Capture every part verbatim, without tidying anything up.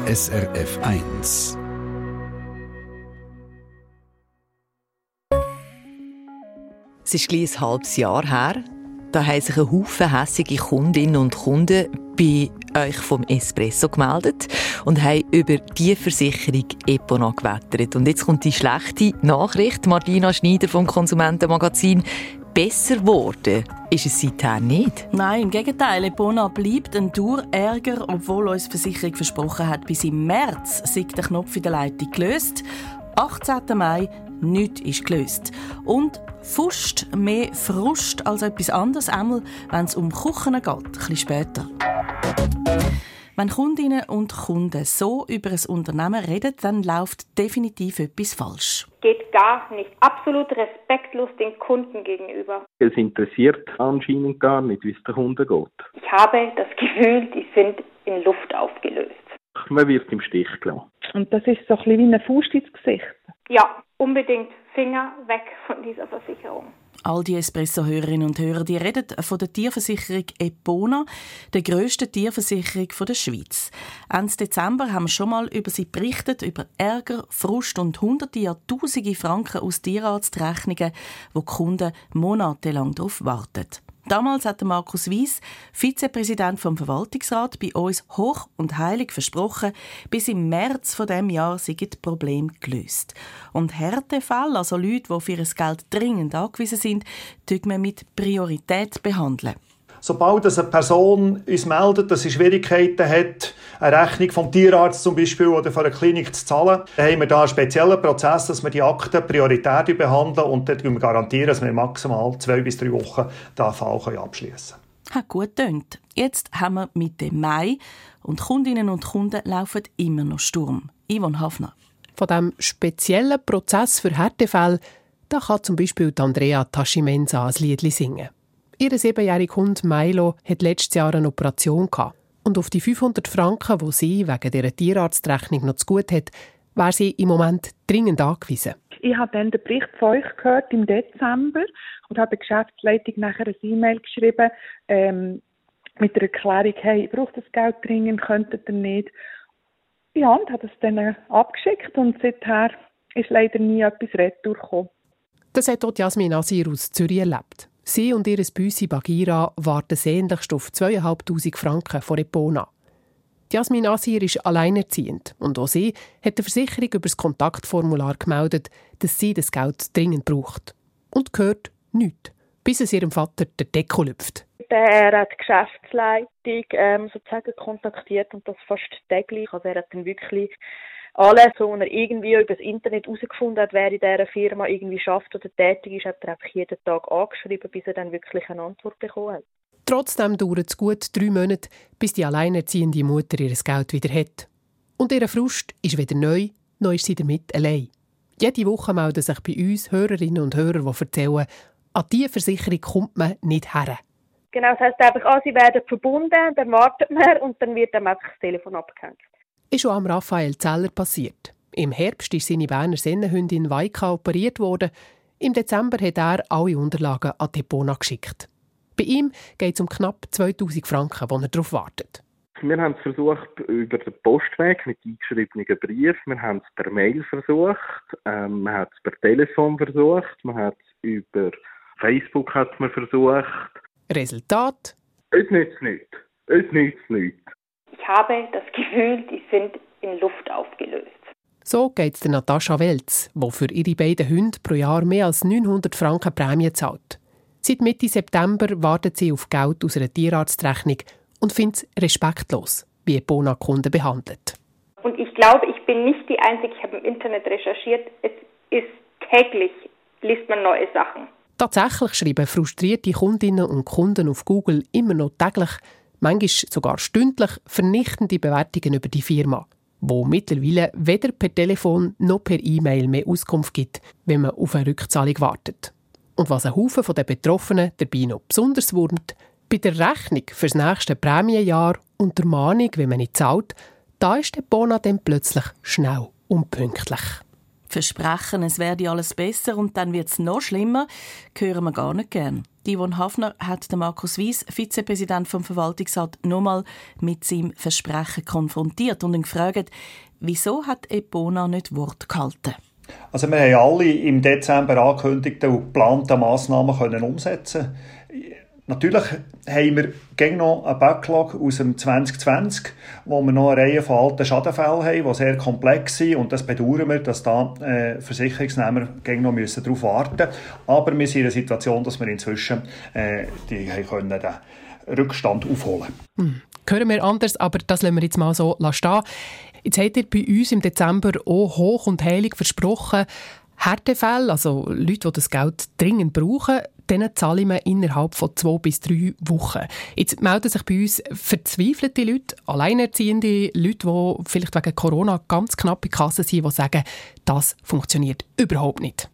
S R F eins. Es ist gleich ein halbes Jahr her. Da haben sich ein Haufen hässige Kundinnen und Kunden bei euch vom Espresso gemeldet und haben über die Versicherung Epona gewettert. Und jetzt kommt die schlechte Nachricht. Martina Schneider vom Konsumentenmagazin. Besser geworden ist es seither nicht. Nein, im Gegenteil. Epona bleibt ein Dauerärger, obwohl uns die Versicherung versprochen hat, bis im März sei der Knopf in der Leitung gelöst. achtzehnten Mai, nichts ist gelöst. Und Fust mehr Frust als etwas anderes, einmal wenn es um Kuchen geht, ein bisschen später. Wenn Kundinnen und Kunden so über ein Unternehmen reden, dann läuft definitiv etwas falsch. Geht gar nicht. Absolut respektlos den Kunden gegenüber. Es interessiert anscheinend gar nicht, wie es den Kunden geht. Ich habe das Gefühl, die sind in Luft aufgelöst. Man wird im Stich gelassen. Und das ist so ein bisschen wie eine Faust ins Gesicht. Ja, unbedingt Finger weg von dieser Versicherung. All die Espresso-Hörerinnen und Hörer, die reden von der Tierversicherung Epona, der grössten Tierversicherung der Schweiz. Ende Dezember haben wir schon mal über sie berichtet, über Ärger, Frust und hunderte, ja tausende Franken aus Tierarztrechnungen, wo die Kunden monatelang darauf warten. Damals hat Markus Weiss, Vizepräsident vom Verwaltungsrat, bei uns hoch und heilig versprochen, bis im März von diesem Jahr seien die Probleme gelöst. Und Härtefälle, also Leute, die für ihr Geld dringend angewiesen sind, tun wir mit Priorität behandeln. Sobald eine Person uns meldet, dass sie Schwierigkeiten hat, eine Rechnung vom Tierarzt zum Beispiel oder von einer Klinik zu zahlen, dann haben wir da einen speziellen Prozess, dass wir die Akten prioritär behandeln und dann garantieren, dass wir maximal zwei bis drei Wochen diesen Fall abschließen können. Hat gut getönt. Jetzt haben wir Mitte Mai und Kundinnen und Kunden laufen immer noch Sturm. Yvonne Hafner. Von diesem speziellen Prozess für Härtefälle, da kann zum Beispiel Andrea Tascimenza ein Liedli singen. Ihr siebenjähriger Hund Milo hat letztes Jahr eine Operation gehabt. Und auf die fünfhundert Franken, die sie wegen dieser Tierarztrechnung noch zu gut hat, wäre sie im Moment dringend angewiesen. Ich habe dann den Bericht von euch gehört im Dezember und habe der Geschäftsleitung nachher eine E-Mail geschrieben ähm, mit der Erklärung, hey, ich brauche das Geld dringend, könntet ihr nicht. Ja, und habe das dann abgeschickt und seither ist leider nie etwas retour gekommen. Das hat auch Jasmin Asir aus Zürich erlebt. Sie und ihr Büssi Bagira warten sehnlichst auf zweitausendfünfhundert Franken von Epona. Jasmin Asir ist alleinerziehend und auch sie hat der Versicherung über das Kontaktformular gemeldet, dass sie das Geld dringend braucht. Und gehört nichts, bis es ihrem Vater der Deckel lüpft. Er hat die Geschäftsleitung ähm, sozusagen kontaktiert und das fast täglich. Also er hat dann wirklich alles, was er irgendwie über das Internet herausgefunden hat, wer in dieser Firma irgendwie schafft oder tätig ist, hat er einfach jeden Tag angeschrieben, bis er dann wirklich eine Antwort bekommen hat. Trotzdem dauert es gut drei Monate, bis die alleinerziehende Mutter ihr Geld wieder hat. Und ihr Frust ist wieder neu, neu ist sie damit allein. Jede Woche melden sich bei uns Hörerinnen und Hörer, die erzählen, an diese Versicherung kommt man nicht her. Genau, das heisst einfach, ah, sie werden verbunden, dann wartet man und dann wird dann einfach das Telefon abgehängt. Ist auch am Raphael Zeller passiert. Im Herbst ist seine Berner Sennenhündin Weika operiert worden. Im Dezember hat er alle Unterlagen an Epona geschickt. Bei ihm geht es um knapp zweitausend Franken, die er darauf wartet. Wir haben es versucht über den Postweg mit eingeschriebenen Briefen. Wir haben es per Mail versucht. Ähm, man hat es per Telefon versucht. Man hat es über Facebook hat man versucht. Resultat? Es nützt nichts. Es nützt nichts. Ich habe das Gefühl, die sind in Luft aufgelöst. So geht es der Natascha Welz, die für ihre beiden Hunde pro Jahr mehr als neunhundert Franken Prämie zahlt. Seit Mitte September wartet sie auf Geld aus einer Tierarztrechnung und findet es respektlos, wie Epona-Kunden behandelt. Und ich glaube, ich bin nicht die Einzige, ich habe im Internet recherchiert, es ist täglich, liest man neue Sachen. Tatsächlich schreiben frustrierte Kundinnen und Kunden auf Google immer noch täglich, manchmal sogar stündlich, vernichtende Bewertungen über die Firma, wo mittlerweile weder per Telefon noch per E-Mail mehr Auskunft gibt, wenn man auf eine Rückzahlung wartet. Und was ein Haufen der Betroffenen dabei noch besonders wurmt, bei der Rechnung für das nächste Prämienjahr und der Mahnung, wenn man nicht zahlt, da ist der Epona dann plötzlich schnell und pünktlich. Versprechen, es werde alles besser und dann wird es noch schlimmer, hören wir gar nicht gern. Yvonne Hafner hat den Markus Wyss, Vizepräsident vom Verwaltungsrat, nochmal mit seinem Versprechen konfrontiert und ihn gefragt, wieso hat Epona nicht Wort gehalten? Also wir haben alle im Dezember angekündigte und geplanten Massnahmen können umsetzen. Natürlich haben wir gegen noch einen Backlog aus dem zwanzig zwanzig, wo wir noch eine Reihe von alten Schadenfällen haben, die sehr komplex sind. Und das bedauern wir, dass da äh, Versicherungsnehmer gegen noch müssen darauf warten müssen. Aber wir sind in einer Situation, dass wir inzwischen äh, die können den Rückstand aufholen hm. Hören wir anders, aber das lassen wir jetzt mal so stehen. Jetzt habt ihr bei uns im Dezember auch hoch und heilig versprochen, Härtefälle, also Leute, die das Geld dringend brauchen, denen zahle ich mir innerhalb von zwei bis drei Wochen. Jetzt melden sich bei uns verzweifelte Leute, alleinerziehende Leute, die vielleicht wegen Corona ganz knapp in die Kasse sind, die sagen, das funktioniert überhaupt nicht.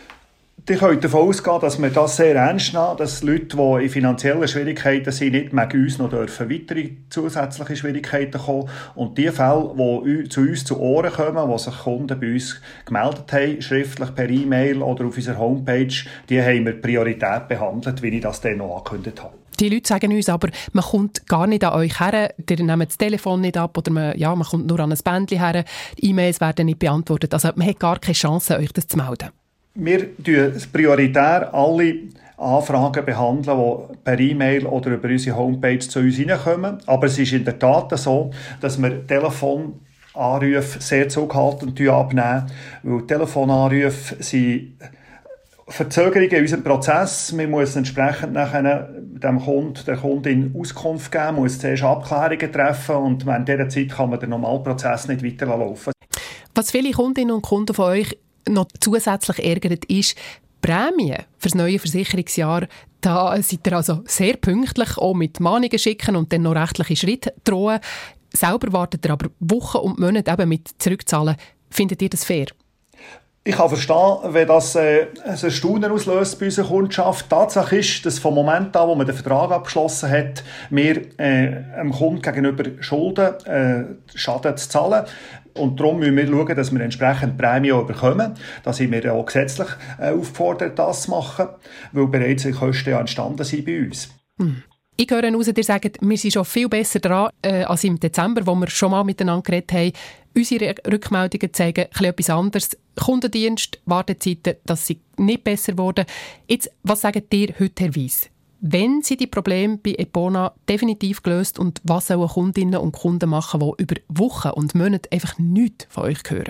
Die können davon ausgehen, dass wir das sehr ernst nehmen, dass Leute, die in finanziellen Schwierigkeiten sind, nicht mehr uns noch dürfen weitere zusätzliche Schwierigkeiten kommen. Und die Fälle, die zu uns zu Ohren kommen, wo sich Kunden bei uns gemeldet haben, schriftlich per E-Mail oder auf unserer Homepage, die haben wir Priorität behandelt, wie ich das dann noch angekündigt habe. Die Leute sagen uns aber, man kommt gar nicht an euch her, ihr nehmt das Telefon nicht ab oder man, ja, man kommt nur an ein Bändchen her, die E-Mails werden nicht beantwortet. Also man hat gar keine Chance, euch das zu melden. Wir behandeln prioritär alle Anfragen, behandeln, die per E-Mail oder über unsere Homepage zu uns reinkommen. Aber es ist in der Tat so, dass wir Telefonanrufe sehr zurückhaltend abnehmen, weil Telefonanrufe sind Verzögerungen in unserem Prozess. Man muss entsprechend nachher dem Kunden, der Kundin Auskunft geben, muss zuerst Abklärungen treffen und während dieser Zeit kann man den normalen Prozess nicht weiterlaufen. Was viele Kundinnen und Kunden von euch noch zusätzlich ärgert, ist Prämien für das neue Versicherungsjahr. Da seid ihr also sehr pünktlich, auch mit Mahnungen schicken und dann noch rechtliche Schritte drohen. Selber wartet ihr aber Wochen und Monate eben mit Zurückzahlen. Findet ihr das fair? Ich kann verstehen, wenn das äh, ein Erstaunen auslöst bei unserer Kundschaft. Tatsache ist, dass vom Moment an, wo man den Vertrag abgeschlossen hat, wir äh, dem Kunden gegenüber schulden, äh, Schaden zu zahlen. Und darum müssen wir schauen, dass wir entsprechend Prämie auch bekommen. Da sind wir auch gesetzlich äh, aufgefordert, das zu machen, weil bereits die Kosten ja entstanden sind bei uns. Hm. Ich höre heraus, ihr sagt, wir sind schon viel besser dran äh, als im Dezember, wo wir schon mal miteinander geredet haben. Unsere Rückmeldungen zeigen etwas anderes. Kundendienst, Wartezeiten, das sind nicht besser geworden. Jetzt, was sagt ihr heute, Herr Wyss? Wenn sind die Probleme bei Epona definitiv gelöst und was sollen Kundinnen und Kunden machen, die über Wochen und Monate einfach nichts von euch hören?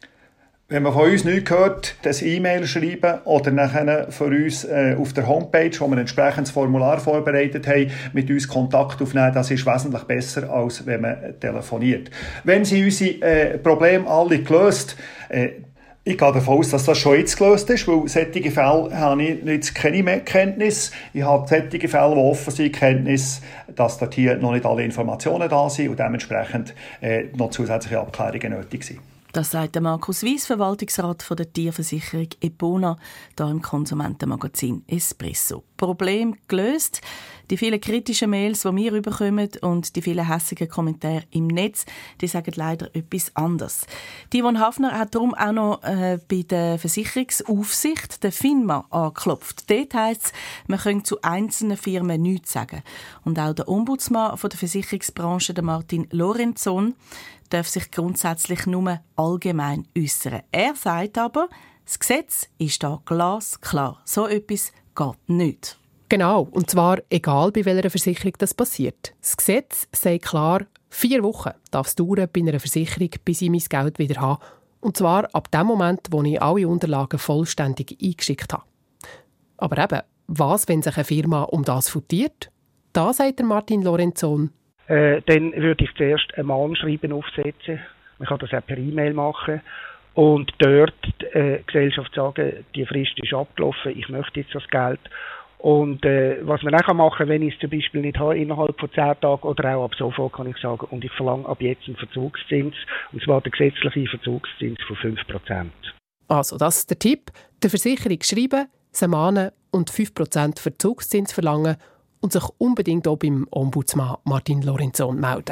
Wenn man von uns nichts hört, das E-Mail schreiben oder nachher von uns äh, auf der Homepage, wo wir ein entsprechendes Formular vorbereitet haben, mit uns Kontakt aufnehmen, das ist wesentlich besser, als wenn man telefoniert. Wenn Sie unsere äh, Probleme alle gelöst, äh, ich gehe davon aus, dass das schon jetzt gelöst ist, weil solche Fälle habe ich jetzt keine mehr Kenntnis. Ich habe solche Fälle, die offen sind, Kenntnis, dass dort hier noch nicht alle Informationen da sind und dementsprechend äh, noch zusätzliche Abklärungen nötig sind. Das sagt Markus Wyss, Verwaltungsrat von der Tierversicherung Epona, hier im Konsumentenmagazin Espresso. Problem gelöst. Die vielen kritischen Mails, die wir bekommen und die vielen hässigen Kommentare im Netz, die sagen leider etwas anderes. Die Yvonne Hafner hat darum auch noch äh, bei der Versicherungsaufsicht, der FINMA, angeklopft. Dort heisst es, man könne zu einzelnen Firmen nichts sagen. Und auch der Ombudsmann von der Versicherungsbranche, der Martin Lorenzon, darf sich grundsätzlich nur allgemein äußern. Er sagt aber, das Gesetz ist da glasklar. So etwas geht nicht. Genau, und zwar egal, bei welcher Versicherung das passiert. Das Gesetz sagt klar, vier Wochen darf es dauern bei einer Versicherung, bis ich mein Geld wieder habe. Und zwar ab dem Moment, wo ich alle Unterlagen vollständig eingeschickt habe. Aber eben, was, wenn sich eine Firma um das futiert? Da sagt der Martin Lorenzon. Äh, dann würde ich zuerst ein Mahnschreiben aufsetzen. Man kann das auch per E-Mail machen. Und dort äh, die Gesellschaft sagen, die Frist ist abgelaufen, ich möchte jetzt das Geld. Und äh, was man auch machen kann, wenn ich es zum Beispiel nicht habe, innerhalb von zehn Tagen oder auch ab sofort, kann ich sagen, und ich verlange ab jetzt einen Verzugszins, und zwar den gesetzlichen Verzugszins von fünf Prozent. Also, das ist der Tipp. Der Versicherung schreiben, sie mahnen und fünf Prozent Verzugszins verlangen und sich unbedingt auch beim Ombudsmann Martin Lorenzon melden.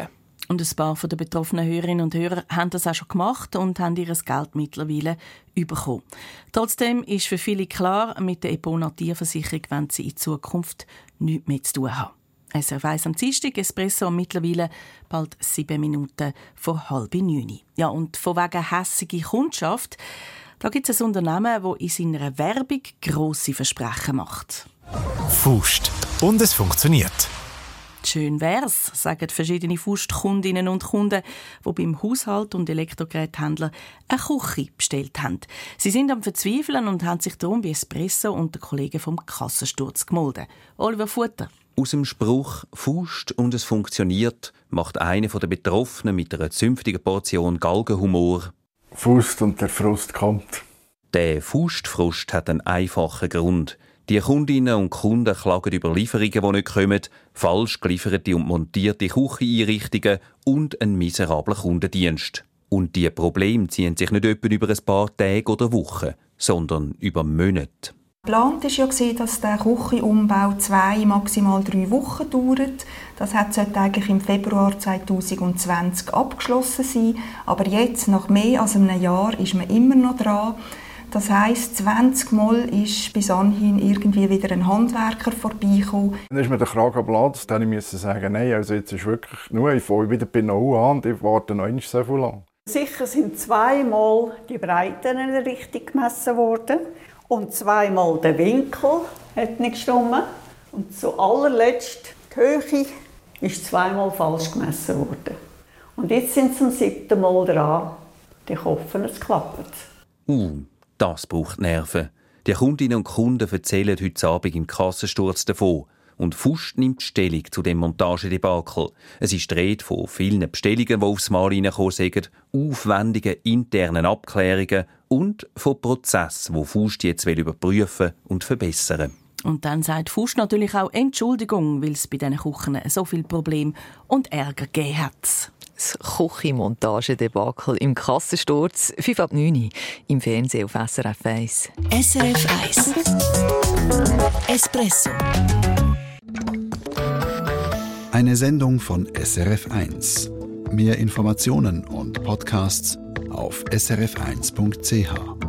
Und ein paar der betroffenen Hörerinnen und Hörer haben das auch schon gemacht und haben ihr Geld mittlerweile bekommen. Trotzdem ist für viele klar, mit der Epona-Tierversicherung wollen sie in Zukunft nichts mehr zu tun haben. S R F eins am Dienstag, Espresso mittlerweile bald sieben Minuten vor halb neun. Ja, und von wegen hässige Kundschaft, da gibt es ein Unternehmen, das in seiner Werbung grosse Versprechen macht. Fust. Und es funktioniert. Schön wär's, sagen verschiedene Fust-Kundinnen und Kunden, die beim Haushalt- und Elektrogeräthändler eine Küche bestellt haben. Sie sind am Verzweifeln und haben sich darum bei Espresso und den Kollegen vom Kassensturz gemeldet. Oliver Futter. Aus dem Spruch «Fust und es funktioniert» macht einer der Betroffenen mit einer zünftigen Portion Galgenhumor «Fust und der Frust kommt». Der Fustfrust hat einen einfachen Grund. Die Kundinnen und Kunden klagen über Lieferungen, die nicht kommen, falsch gelieferte und montierte Kücheneinrichtungen und einen miserablen Kundendienst. Und diese Probleme ziehen sich nicht etwa über ein paar Tage oder Wochen, sondern über Monate. Geplant war ja, dass der Küchenumbau zwei, maximal drei Wochen dauert. Das sollte eigentlich im Februar zwanzig zwanzig abgeschlossen sein. Aber jetzt, nach mehr als einem Jahr, ist man immer noch dran. Das heisst, zwanzig Mal ist bis anhin irgendwie wieder ein Handwerker vorbeigekommen. Dann ist mir der Kragen geplatzt, dann musste ich sagen, nein, also jetzt ist wirklich nur, ich fange wieder bei Null an und ich warte noch nicht so viel lang. Sicher sind zweimal die Breiten richtig gemessen worden und zweimal der Winkel hat nicht gestimmt. Und zu allerletzt die Höhe ist zweimal falsch gemessen worden. Und jetzt sind sie zum siebten Mal dran. Ich hoffe, es klappt. Uh. Das braucht Nerven. Die Kundinnen und Kunden erzählen heute Abend im Kassensturz davon. Und Fust nimmt Stellung zu dem Montagedebakel. Es ist die Rede von vielen Bestellungen, die aufs Mal reingekommen sind, aufwendigen internen Abklärungen und von Prozessen, die Fust jetzt überprüfen und verbessern. Und dann sagt Fust natürlich auch Entschuldigung, weil es bei diesen Küchen so viele Probleme und Ärger gegeben hat. Das Küchenmontagedebakel im Kassensturz, fünf ab neun im Fernsehen auf S R F eins. S R F eins Espresso. Eine Sendung von S R F eins. Mehr Informationen und Podcasts auf s r f eins punkt c h.